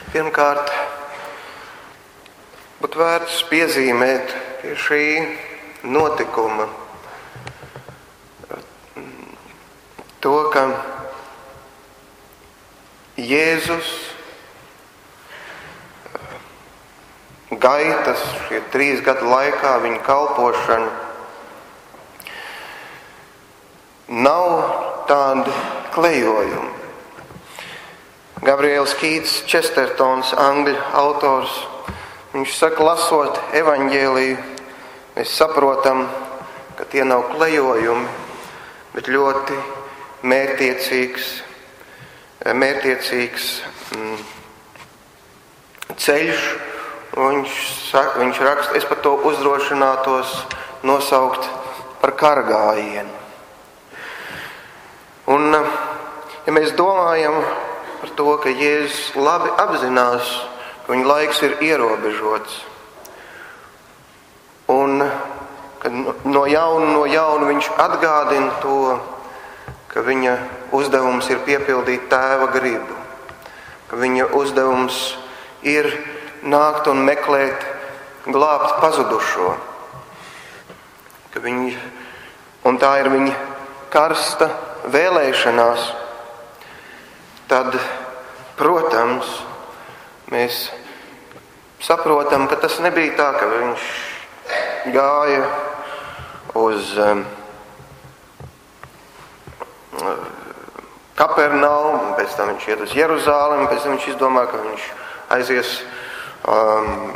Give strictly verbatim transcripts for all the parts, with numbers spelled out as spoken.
Pirmkārt, būtu vērts piezīmēt pie šī notikuma to, ka Jēzus gaitas šie trīs gadu laikā, viņa kalpošana, nav tādi klejojumi. Gabriels Kīts Čestertons, angļu autors, viņš saka, lasot evaņģēliju, mēs saprotam, ka tie nav klejojumi, bet ļoti mērķtiecīgs, mērķtiecīgs mm, ceļš. Viņš, saka, viņš raksta, es par to uzdrošinātos nosaukt par kargājienu. Un, ja mēs domājam par to, ka Jēzus labi apzinās, ka viņa laiks ir ierobežots, un ka no jauna, no jauna viņš atgādina to, ka viņa uzdevums ir piepildīt Tēva gribu, ka viņa uzdevums ir nākt un meklēt, glābt pazudušo, ka viņa, un tā ir viņa karsta vēlēšanās, tad, protams, mēs saprotam, ka tas nebija tā, ka viņš gāja uz um, Kapernaumu, pēc tam viņš iet uz Jeruzālemi, pēc tam viņš izdomā, ka viņš aizies um,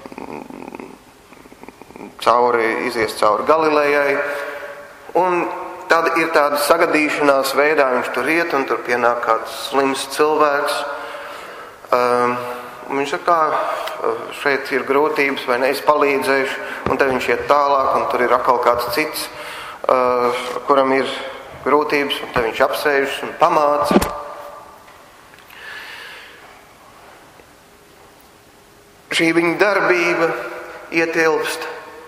cauri, izies cauri Galilejai, un tad ir tāda sagadīšanās veidā, viņš tur iet, un tur pienāk kāds slims cilvēks. Um, viņš saka, kā šeit ir grūtības, vai ne, es palīdzēšu, un tad viņš iet tālāk, un tur ir atkal kāds cits, uh, kuram ir grūtības, un tad viņš apsēžas un pamāca. Šī viņa darbība ietilpst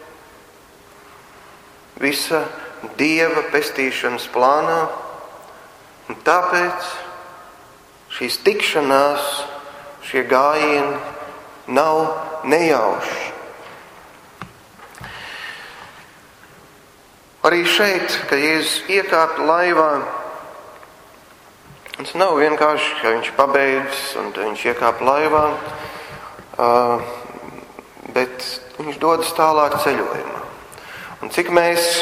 visa Dieva pestīšanas plānā, un tāpēc šīs tikšanās, šie gājieni nav nejauši. Arī šeit, kad Jēzus iekāpa laivā, tas nav vienkārši, ka viņš pabeidzis un viņš iekāpa laivā, bet viņš dodas tālāk ceļojumā. Un cik mēs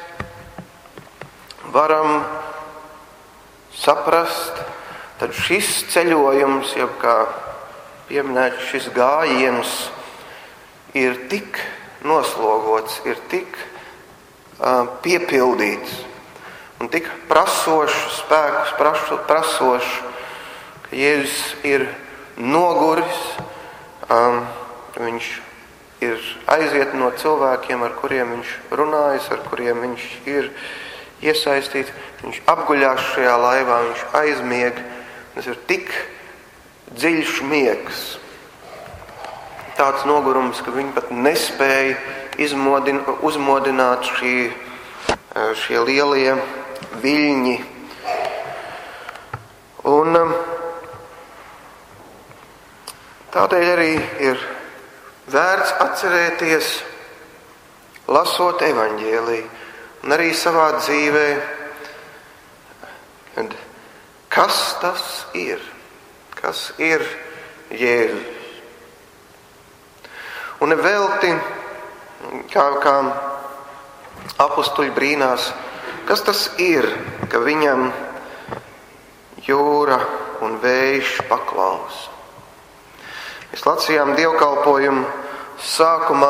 varam saprast, tad šis ceļojums, jau kā pieminēt, šis gājiens ir tik noslogots, ir tik uh, piepildīts un tik prasošs, spēkus praso, prasošs, ka Jēzus ir noguris, um, viņš ir aiziet no cilvēkiem, ar kuriem viņš runājas, ar kuriem viņš ir iesaistīts, viņš apguļās šajā laivā, viņš aizmieg, tas ir tik dziļš miegs, tāds nogurums, ka viņi pat nespēja izmodin, uzmodināt šī, šie lielie viļņi. Un tādēļ arī ir vērts atcerēties, lasot evaņģēliju, un arī savā dzīvē, kas tas ir, kas ir Jēzus. Un nevelti, kā, kā apustuļi brīnās, kas tas ir, ka viņam jūra un vējš paklausa. Mēs lasījām dievkalpojumu sākumā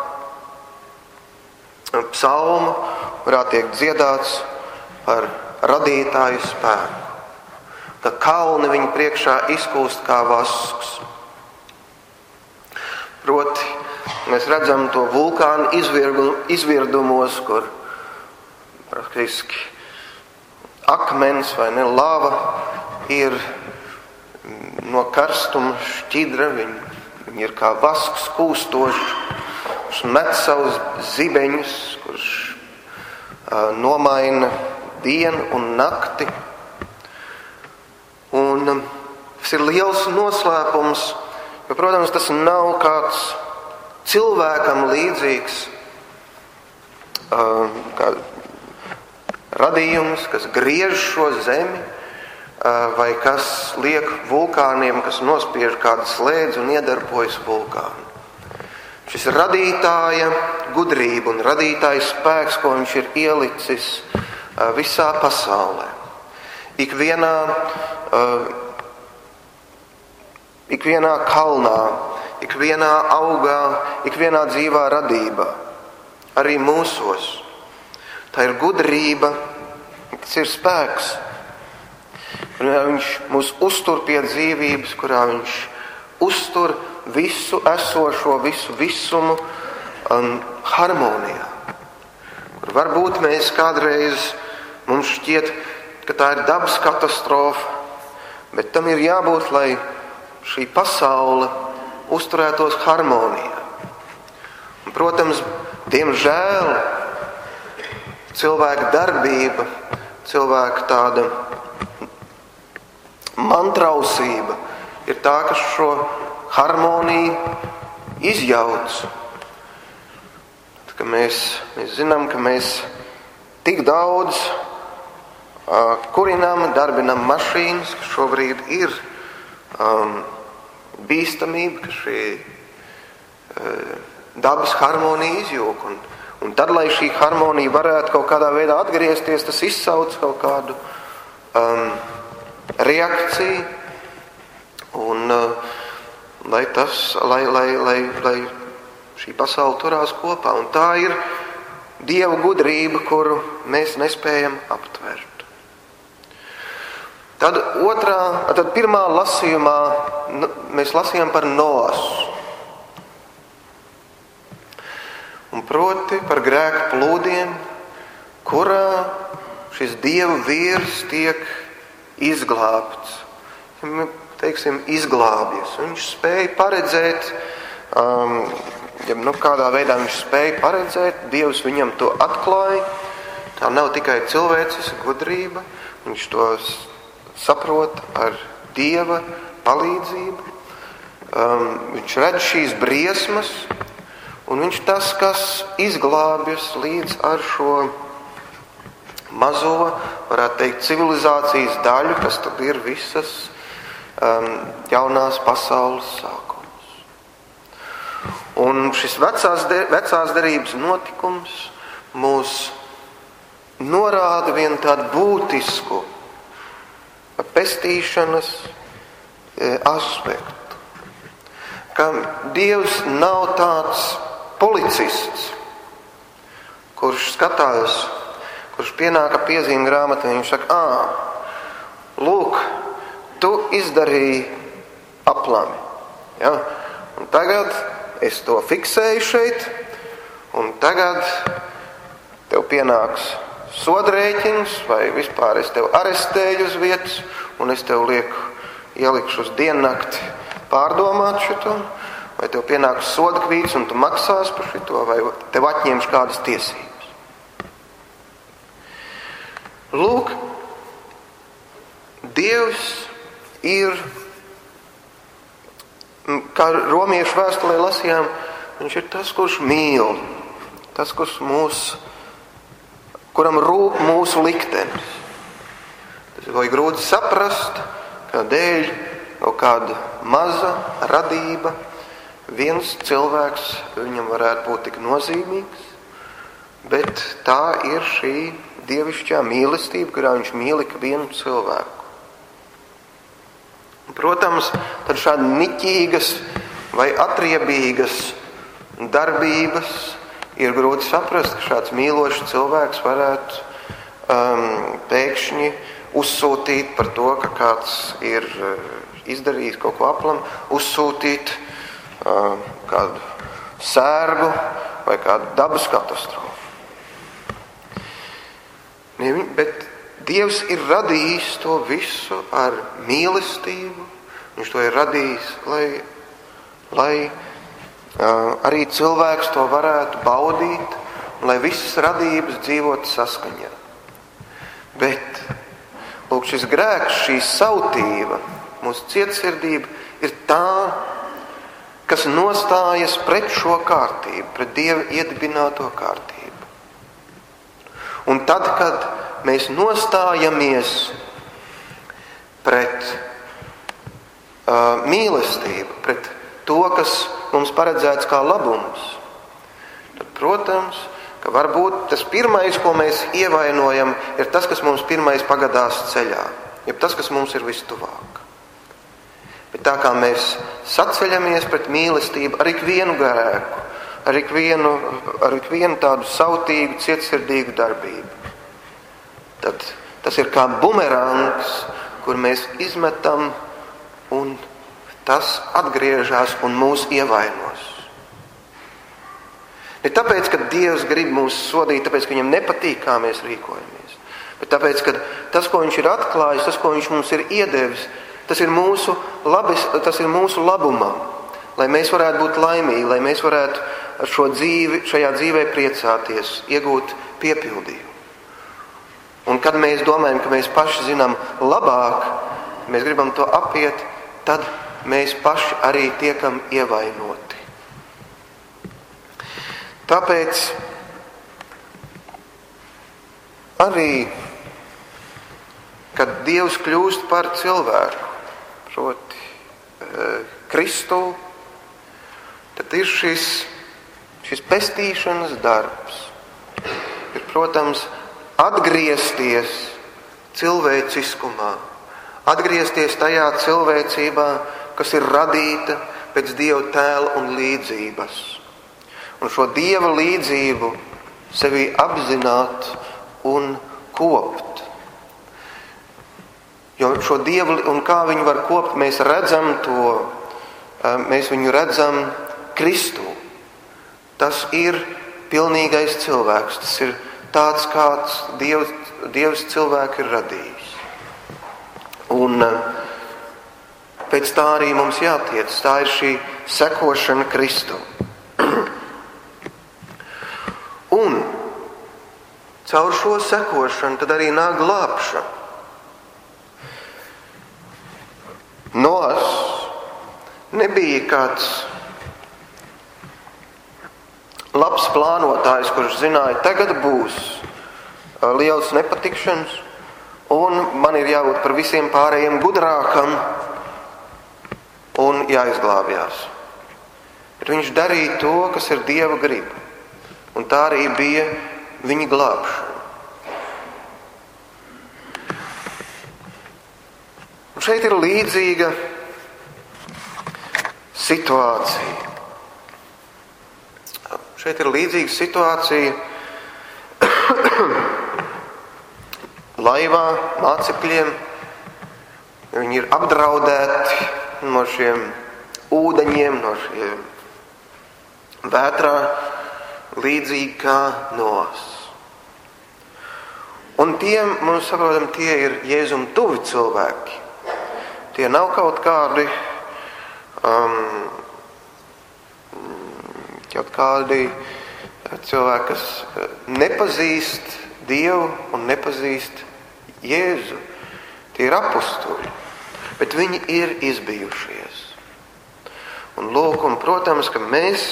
psalmu, kurā tiek dziedāts par radītāju spēku, ka kalni viņa priekšā izkūst kā vasks. Proti, mēs redzam to vulkānu izvirdumos, kur praktiski akmens vai ne lava ir no karstuma šķidra, viņi, viņi ir kā vasks kūstoši, kurš met savus zibeņus, kurš uh, nomaina dienu un nakti. Un um, tas ir liels noslēpums, jo, protams, tas nav kāds cilvēkam līdzīgs uh, kā radījums, kas griež šo zemi, uh, vai kas liek vulkāniem, kas nospiež kādu slēdzi un iedarbojas vulkānu. Šis radītāja gudrība un radītāja spēks, ko viņš ir ielicis uh, visā pasaulē. Ikvienā, uh, ikvienā kalnā, ikvienā augā, ikvienā dzīvā radībā, arī mūsos. Tā ir gudrība, tas ir spēks. Viņš mūs uztur pie dzīvības, kurā viņš uztur visu esošo, visu visumu um, harmonijā. Kur varbūt mēs kādreiz, mums šķiet, ka tā ir dabas katastrofa, bet tam ir jābūt, lai šī pasaule uzturētos harmonijā. Un, protams, diemžēl cilvēka darbība, cilvēka tāda mantrausība ir tā, kas šo harmoniju izjauc. Ka mēs, mēs zinām, ka mēs tik daudz uh, kurinām, darbinām mašīnas, ka šobrīd ir um, bīstamība, ka šī uh, dabas harmonija izjūg. Un, un tad, lai šī harmonija varētu kaut kādā veidā atgriezties, tas izsauc kaut kādu um, reakciju. Un, uh, lai, tas, lai, lai, lai, lai šī pasaule turās kopā. Un tā ir Dieva gudrība, kuru mēs nespējam aptvert. Tad otrā, tad pirmā lasījumā mēs lasījām par Noasu. Un proti par grēku plūdiem, kurā šis Dieva vīrs tiek izglābts. Teiksim, izglābjas. Viņš spēja paredzēt, um, ja nu kādā veidā viņš spēja paredzēt, Dievs viņam to atklāja. Tā nav tikai cilvēciska gudrība, viņš to saprot ar Dieva palīdzību. Um, viņš redz šīs briesmas, un viņš tas, kas izglābjas līdz ar šo mazo, varētu teikt, civilizācijas daļu, kas tad ir visas um, jaunās pasaules sākums. Un šis vecās, de, vecās derības notikums mūs norāda vienu tādu būtisku pestīšanas e, aspektu. Ka Dievs nav tāds policists, kurš skatās, kurš pienāka piezīme grāmatā, viņš saka, ā, lūk, tu izdarīji aplami. Ja? Un tagad es to fiksēju šeit, un tagad tev pienāks sodrēķins, vai vispār es tev arestēju uz vietas, un es tev lieku, ielikšu uz diennakti pārdomāt šito, vai tev pienāks sodkvīts, un tu maksās par šito, vai tev atņemš kādas tiesības. Lūk, Dievs ir, kā romiešu vēstulē lasījām, viņš ir tas, kurš mīl, tas, kurš mūs, kuram rūp mūsu liktenis. Tas ir grūti saprast, ka dēļ kaut kāda maza radība, viens cilvēks viņam varētu būt tik nozīmīgs, bet tā ir šī dievišķā mīlestība, kurā viņš mīl ikvienu cilvēku. Protams, tad šādi niķīgas vai atriebīgas darbības ir grūti saprast, ka šāds mīlošs cilvēks varētu um, pēkšņi uzsūtīt par to, ka kāds ir uh, izdarījis kaut ko aplam, uzsūtīt uh, kādu sērgu vai kādu dabas katastrofu. Bet Dievs ir radījis to visu ar mīlestību. Viņš to ir radījis, lai, lai uh, arī cilvēks to varētu baudīt, lai visas radības dzīvotu saskaņā. Bet, lūk, šis grēks, šī sautība mūsu cietsirdība ir tā, kas nostājas pret šo kārtību, pret Dieva iedibināto kārtību. Un tad, kad mēs nostājamies pret uh, mīlestību, pret to, kas mums paredzēts kā labums, tad, protams, ka varbūt tas pirmais, ko mēs ievainojam, ir tas, kas mums pirmais pagadās ceļā, jeb tas, kas mums ir vistuvāk. Bet tā kā mēs saceļamies pret mīlestību ar ikvienu grēku, ar ikvienu, ar ikvienu tādu sautīgu, cietsirdīgu darbību, tad tas ir kā bumerangs, kur mēs izmetam, un tas atgriežas un mūs ievainos. Ne tāpēc, ka Dievs grib mūs sodīt, tāpēc, ka viņam nepatīk, kā mēs rīkojamies, bet tāpēc, ka tas, ko viņš ir atklājis, tas, ko viņš mums ir iedevis, tas ir mūsu, labis, tas ir mūsu labumam, lai mēs varētu būt laimīgi, lai mēs varētu ar šo dzīvi, šajā dzīvē priecāties, iegūt piepildījumu. Un kad mēs domājam, ka mēs paši zinām labāk, mēs gribam to apiet, tad mēs paši arī tiekam ievainoti. Tāpēc arī, kad Dievs kļūst par cilvēku, proti e, Kristu, tad ir šis, šis pestīšanas darbs. Ir, protams, atgriezties cilvēciskumā, atgriezties tajā cilvēcībā, kas ir radīta pēc Dieva tēla un līdzības. Un šo Dieva līdzību sevī apzināt un kopt. Jo šo Dievu, un kā viņu var kopt, mēs redzam to, mēs viņu redzam Kristū. Tas ir pilnīgais cilvēks, tas ir tāds, kāds Dievs, Dievs cilvēku ir radījis. Un pēc tā arī mums jātiec, tā ir šī sekošana Kristū. Un caur šo sekošanu tad arī nāk glābšana. Noas nebija kāds labs plānotājs, kurš zināja, tagad būs liels nepatikšanas, un man ir jābūt par visiem pārējiem gudrākam un jāizglābjās. Bet viņš darīja to, kas ir Dieva griba. Un tā arī bija viņa glābšana. Un šeit ir līdzīga situācija. Šeit ir līdzīga situācija laivā, mācekļiem. Viņi ir apdraudēti no šiem ūdeņiem, no šiem vētrā, līdzīgi kā Noas. Un tie, mums saprotam, tie ir Jēzum tuvi cilvēki. Tie nav kaut kādi, um, kaut kādi cilvēki, kas nepazīst Dievu un nepazīst Jēzu. Tie ir apustuļi, bet viņi ir izbijušies. Un lūk, un protams, ka mēs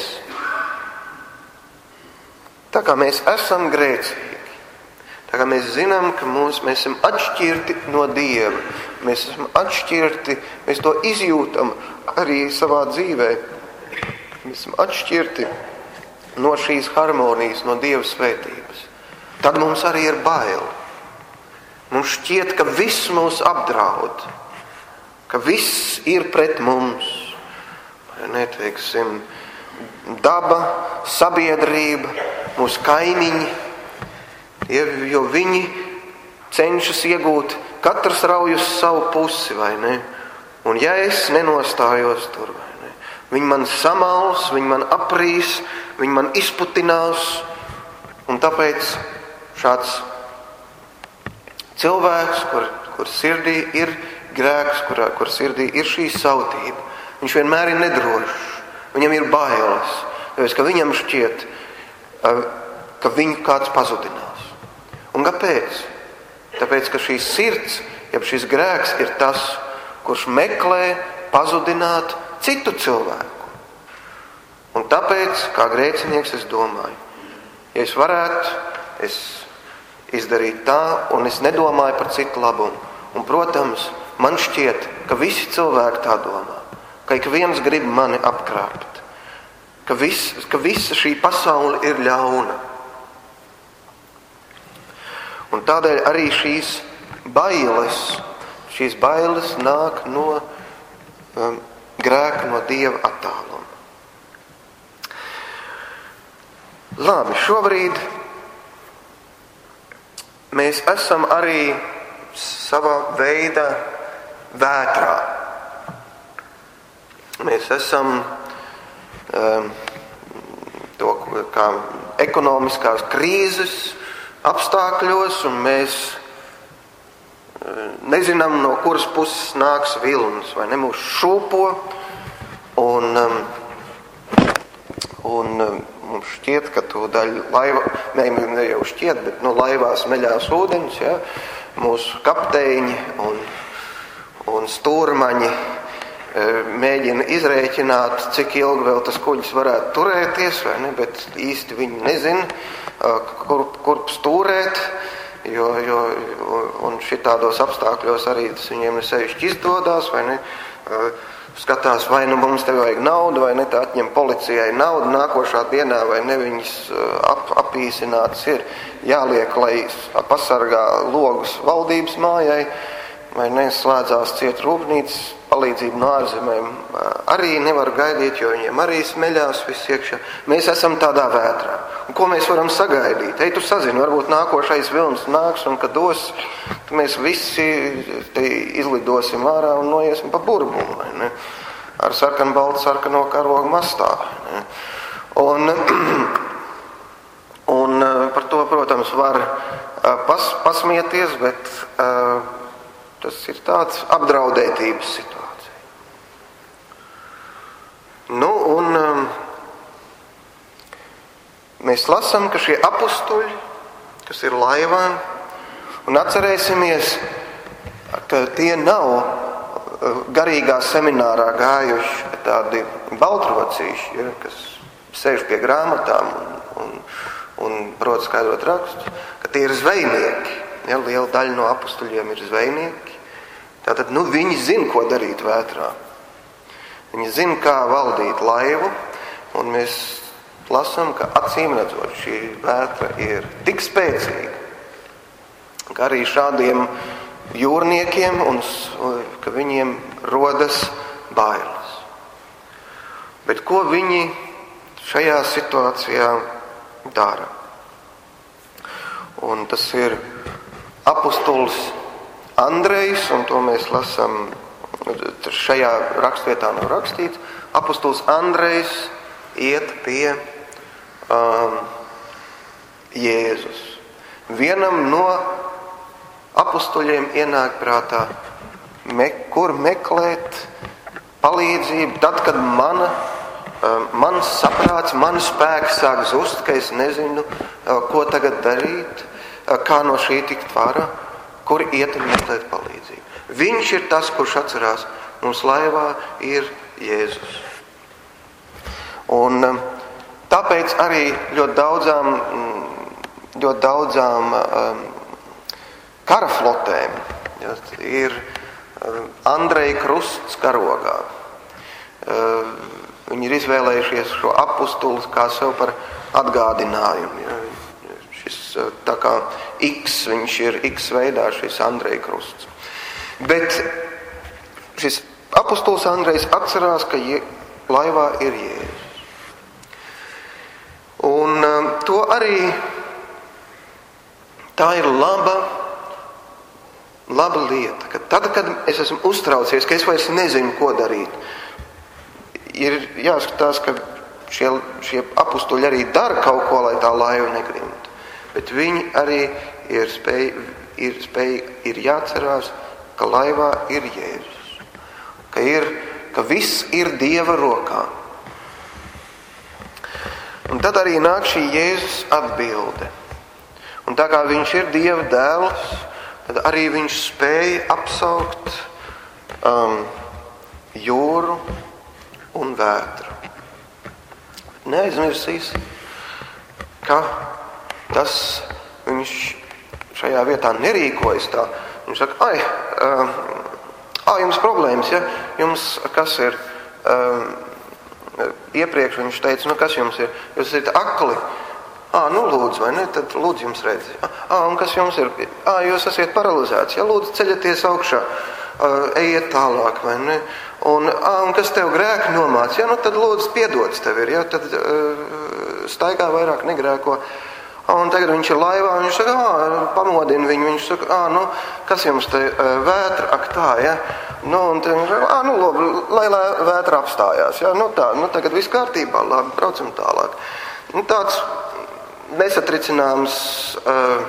Tā kā mēs esam grēcīgi, tā kā mēs zinām, ka mūs, mēs esam atšķirti no Dieva, mēs esam atšķirti, mēs to izjūtam arī savā dzīvē, mēs esam atšķirti no šīs harmonijas, no Dieva svētības. Tad mums arī ir bail. Mums šķiet, ka viss mūs apdraud, ka viss ir pret mums. Vai neteiksim, daba, sabiedrība, mūsu kaimiņi, jo viņi cenšas iegūt, katrs rauj uz savu pusi, vai ne? Un ja es nenostājos tur, vai ne? Viņi man samals, viņi man aprīs, viņi man izputinās, un tāpēc šāds cilvēks, kur, kur sirdī ir grēks, kur, kur sirdī ir šī sautība, viņš vienmēr ir nedrošs, viņam ir bailes, tāpēc, ka viņam šķiet, ka viņu kāds pazudinās. Un kāpēc? Tāpēc, ka šī sirds, jeb šis grēks ir tas, kurš meklē pazudināt citu cilvēku. Un tāpēc, kā grēcinieks, es domāju, ja es varētu, es izdarītu tā, un es nedomāju par citu labumu. Un, protams, man šķiet, ka visi cilvēki tā domā, ka ik viens grib mani apkrāpt, ka, vis, ka visa šī pasaule ir ļauna. Un tādēļ arī šīs bailes, šīs bailes nāk no um, grēka, no Dieva attāluma. Labi, šobrīd mēs esam arī savā veidā vētrā. Mēs esam um, to, kā ekonomiskās krīzes apstākļos, un mēs um, nezinām, no kuras puses nāks vilnis, vai ne, mūs šūpo, un, um, un um, mums šķiet, ka to daļu laiva, ne, ne jau šķiet, bet no laivās meļās ūdeņus, ja, mūsu kapteiņi un, un stūrmaņi e, mēģina izrēķināt, cik ilgi vēl tas kuģis varētu turēties, vai ne, bet īsti viņi nezina, kur, kur stūrēt, jo, jo, un šitādos apstākļos arī tas viņiem nesevišķi izdodās, vai ne, skatās, vai nu mums te vajag naudu, vai ne, tā atņem policijai naudu nākošā dienā, vai ne, viņas ap, apīsinātas ir jāliek, lai pasargā logus valdības mājai, vai ne, slēdzās ciet rūpnīcas, palīdzību no ārzemēm arī nevar gaidīt, jo viņiem arī smeļās viss iekšā. Mēs esam tādā vētrā. Un ko mēs varam sagaidīt? Ei, tu sazini, varbūt nākošais vilnis nāks, un kad dos, mēs visi te izlidosim ārā un noiesim pa burbumu, vai ne? Ar sarkanu baltu sarkano karogu mastā. Ne? Un, un par to, protams, var pas, pasmieties, bet uh, tas ir tāds apdraudētības situācija. Nu, un um, mēs lasām, ka šie apustuļi, kas ir laivā, un atcerēsimies, ka tie nav uh, garīgā seminārā gājuši tādi baltrocīši, ja, kas sēž pie grāmatām un, un, un prot skaidrot rakstus, ka tie ir zvejnieki. Ja, liela daļa no apustuļiem ir zvejnieki. Tātad, nu, viņi zina, ko darīt vētrā. Viņi zina, kā valdīt laivu, un mēs lasām, ka acīm redzot, šī vētra ir tik spēcīga, ka arī šādiem jūrniekiem, un, ka viņiem rodas bailes. Bet ko viņi šajā situācijā dara? Un tas ir apustulis Andrejs, un to mēs lasām, šajā rakstvietā nav rakstīts, apustulis Andrejs iet pie um, Jēzus. Vienam no apustuļiem ienāk prātā, me, kur meklēt palīdzību, tad, kad mana, um, mans saprāts, mans spēks sāk zust, ka es nezinu, uh, ko tagad darīt, uh, kā no šī tikt vārā, kur iet un meklēt palīdzību. Viņš ir tas, kurš atcerās, mums laivā ir Jēzus. Un tāpēc arī ļoti daudzām, ļoti daudzām um, karaflotēm ja, ir um, Andreja krusts karogā. Uh, viņi ir izvēlējušies šo apustuli kā sev par atgādinājumu. Ja. Šis tā kā X, viņš ir X veidā šis Andreja krusts. Bet šis apustulis Andrejs atcerās, ka je, laivā ir Jēzus. Un um, to arī tā ir laba, laba lieta, ka tad, kad es esmu uztraucies, ka es vairs nezinu, ko darīt, ir jāskatās, ka šie, šie apustuļi arī dara kaut ko, lai tā laiva negrimtu. Bet viņi arī ir spēj, ir spēj, ir jāatcerās, ka laivā ir Jēzus, ka, ir, ka viss ir Dieva rokā. Un tad arī nāk šī Jēzus atbilde. Un tā kā viņš ir Dieva dēls, tad arī viņš spēja apsaukt um, jūru un vētru. Neaizmirsīs, ka tas viņš šajā vietā nerīkojas tā. Viņš saka, ai, um, ai jums problēmas, ja? Jums kas ir? Um, iepriekš viņš teica, nu kas jums ir? Jūs esat akli. Ā, nu lūdzu, vai ne? Tad lūdzu jums redzi. Ā, un kas jums ir? Ā, jūs esat paralizēts. Ja lūdzu ceļaties augšā, uh, ejiet tālāk, vai ne? Un, ā, un kas tev grēku nomāc? Ja, nu tad lūdzu piedots tev ir, ja? Tad uh, staigā vairāk negrēko. Un tagad viņš ir laivā, un viņš saka, ā, pamodina viņu, viņš saka, ā, nu, kas jums te vētra, ak tā, ja? Nu, un te viņš saka, ā, nu, labi, lai, lai vētra apstājās, ja? Nu, tā, nu, tagad viss kārtībā, labi, braucam tālāk. Nu, tāds nesatricināms, uh,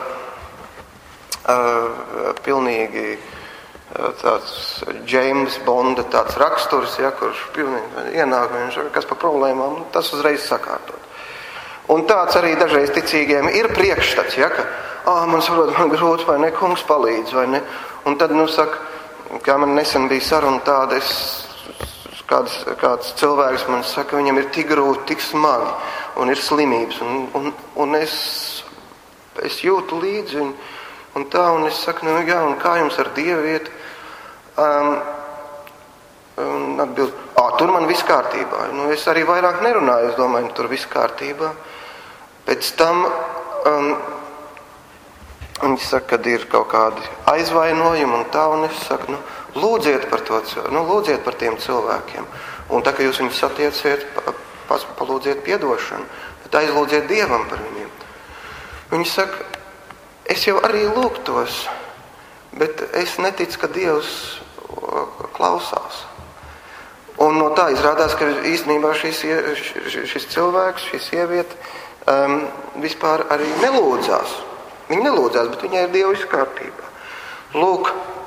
uh, pilnīgi uh, tāds James Bonda tāds raksturs, ja, kurš pilnīgi ienāk, viņš saka, kas pa problēmām, nu, tas uzreiz sakārtot. Un tāds arī dažreiz ticīgiem ir priekšstats, ja, ka, ā, man saprot, man grūti, vai ne, kungs palīdz, vai ne. Un tad, nu, saka, kā man nesen bija saruna tāda, es, kāds, kāds cilvēks man saka, viņam ir tik grūti, tik smagi, un ir slimības, un, un, un es, es jūtu līdzi, un, un tā, un es saku, nu, jā, un kā jums ar Dievu iet? Um, un atbild, ā, tur man viss kārtībā. Nu, es arī vairāk nerunāju, es domāju, tur viss kārtībā. Pēc tam um, viņi saka, kad ir kaut kādi aizvainojumi un tā, un es saku, nu, lūdziet par to, nu, lūdziet par tiem cilvēkiem. Un tā, ka jūs viņus satieciet, pa, palūdziet piedošanu, bet aizlūdziet Dievam par viņiem. Viņi saka, es jau arī lūgtos, bet es neticu, ka Dievs klausās. Un no tā izrādās, ka īstenībā šis, šis cilvēks, šī sieviete um, vispār arī nelūdzās. Viņa nelūdzās, bet viņai ir Dieva viss kārtībā. Lūk,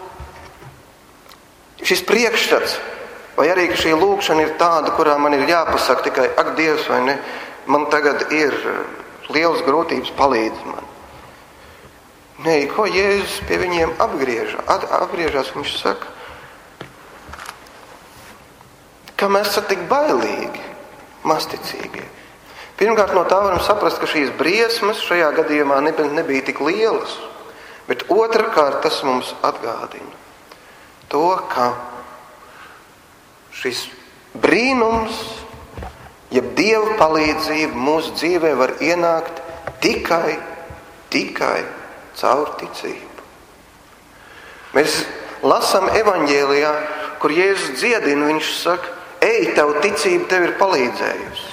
šis priekšstats, vai arī ka šī lūkšana ir tāda, kurā man ir jāpasaka tikai, ak, Dievs, vai ne, man tagad ir liels grūtības, palīdz man. Nē, ko Jēzus pie viņiem apgriežas, apgriežas, viņš saka, ka mēs esam tik bailīgi, masticīgi. Pirmkārt, no tā varam saprast, ka šīs briesmas šajā gadījumā nebija tik lielas, bet otrkārt tas mums atgādina to, ka šis brīnums, jeb Dieva palīdzība mūsu dzīvē var ienākt tikai, tikai caur ticību. Mēs lasām evaņģēlijā, kur Jēzus dziedina, viņš saka, ej, tev ticība tev ir palīdzējusi.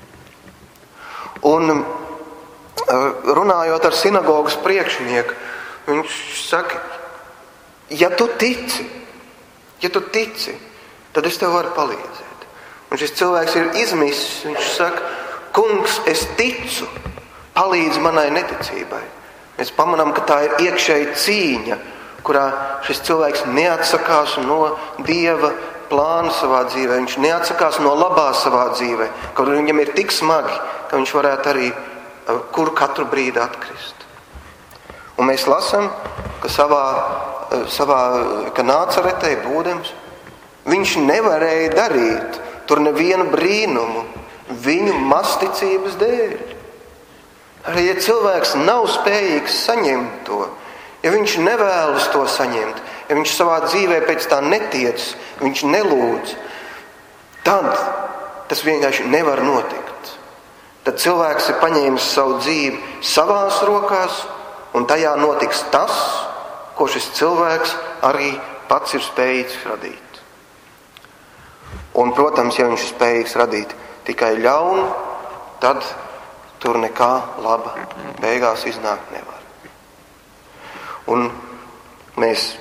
Un runājot ar sinagogas priekšnieku, viņš saka, ja tu tici, ja tu tici, tad es tev varu palīdzēt. Un šis cilvēks ir izmisis, viņš saka, kungs, es ticu, palīdz manai neticībai. Mēs pamanām, ka tā ir iekšēja cīņa, kurā šis cilvēks neatsakās no Dieva plānu savā dzīvē, viņš neatsakās no labā savā dzīvē, kaut viņam ir tik smagi, ka viņš varētu arī kur katru brīdi atkrist. Un mēs lasām, ka savā, savā ka Nācaretē būdams, viņš nevarēja darīt tur nevienu brīnumu viņu masticības dēļ. Arī ja cilvēks nav spējīgs saņemt to, ja viņš nevēlas to saņemt, ja viņš savā dzīvē pēc tā netiec, viņš nelūdz, tad tas vienkārši nevar notikt. Tad cilvēks ir paņēmis savu dzīvi savās rokās, un tajā notiks tas, ko šis cilvēks arī pats ir spējīgs radīt. Un, protams, ja viņš ir spējīgs radīt tikai ļaunu, tad tur nekā laba beigās iznākt nevar. Un mēs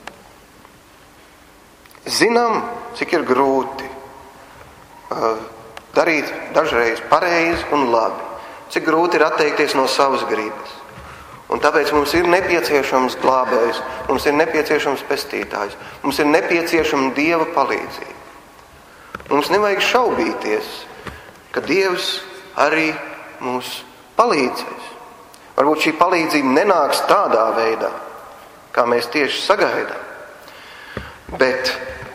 zinām, cik ir grūti uh, darīt dažreiz pareizi un labi. Cik grūti ir atteikties no savas gribas. Un tāpēc mums ir nepieciešams glābējs, mums ir nepieciešams pestītājs, mums ir nepieciešama Dieva palīdzība. Mums nevajag šaubīties, ka Dievs arī mums palīdzēs. Varbūt šī palīdzība nenāks tādā veidā, kā mēs tieši sagaidām. Bet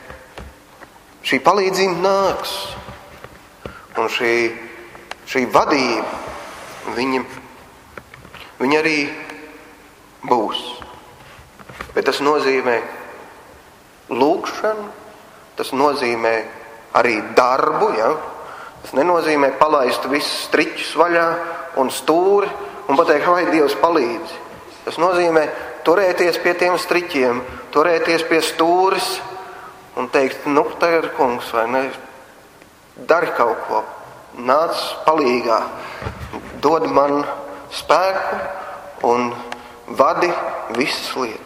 šī palīdzība nāks. Un šī, šī vadība, viņa, viņa arī būs. Bet tas nozīmē lūgšanu, tas nozīmē arī darbu, ja? Tas nenozīmē palaist visus striķus vaļā un stūri un pateikt, vai Dievs palīdzi. Tas nozīmē turēties pie tiem striķiem, turēties pie stūris un teikt, nu, te ir kungs, vai ne, dari kaut ko, nāc palīgā, dod man spēku un vadi visas lietas.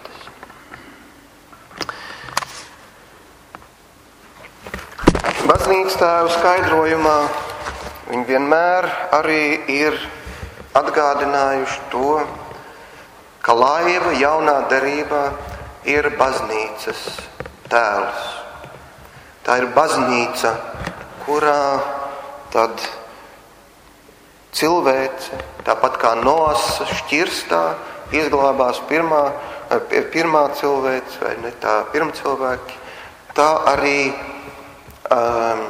Baznīcas tēvu skaidrojumā viņi vienmēr arī ir atgādinājuši to, ka laiva jaunā derībā ir baznīcas tēls. Tā ir baznīca, kurā tad cilvēce, tāpat kā Noas šķirstā, izglābās pirmā, pirmā cilvēce, vai ne tā pirma cilvēki, tā arī um,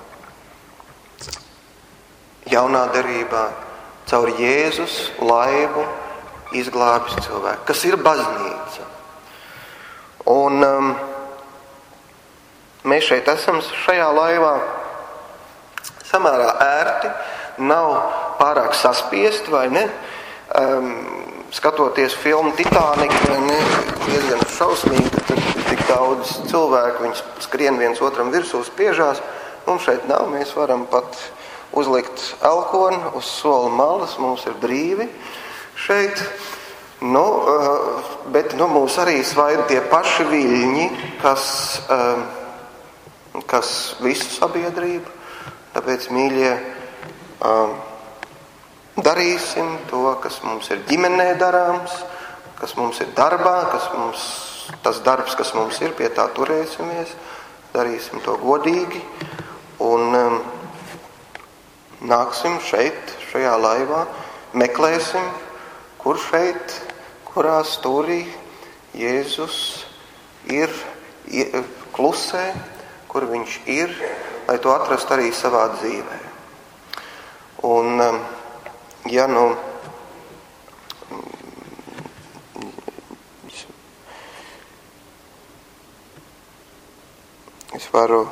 jaunā derībā caur Jēzus laivu izglābis cilvēku, kas ir baznīca. Un um, mēs šeit esam šajā laivā samērā ērti, nav pārāk saspiesti, vai ne? Um, skatoties filmu Titanic, vai ne, diezgan šausmīgi, ka tur tik daudz cilvēku, viņi skrien viens otram virsū, spiežās. Mums šeit nav, mēs varam pat uzlikt elkoni uz sola malas, mums ir brīvi šeit. Nu, bet nu, mūs arī svaida tie paši viļņi, kas, kas visu sabiedrību. Tāpēc, mīļie, darīsim to, kas mums ir ģimenē darāms, kas mums ir darbā, kas mums, tas darbs, kas mums ir, pie tā turēsimies, darīsim to godīgi un um, nāksim šeit, šajā laivā, meklēsim, kur šeit, kurā stūrī Jēzus ir klusē, kur viņš ir, lai to atrast arī savā dzīvē. Un, ja nu, es varu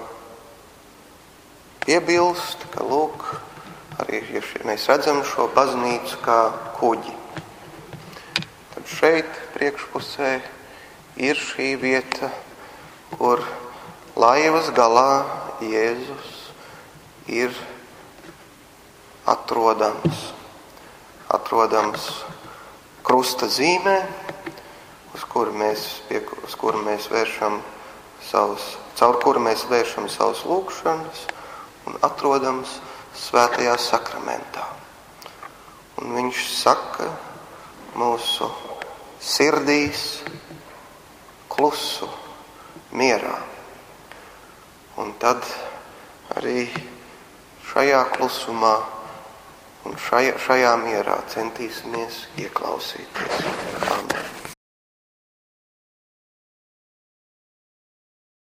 piebilst, ka lūk, arī ja mēs redzam šo baznīcu kā kuģi. Tad šeit priekšpusē ir šī vieta, kur laivas galā Jēzus ir atrodams. Atrodams krusta zīmē, uz kuru mēs, pie, uz kuru mēs vēršam savus, caur kuru mēs vēršam savus lūgšanas un atrodams svētajā sakramentā. Un viņš saka mūsu sirdīs klusu mierā. Un tad arī šajā klusumā un šajā, šajā mierā centīsimies ieklausīties. Amen.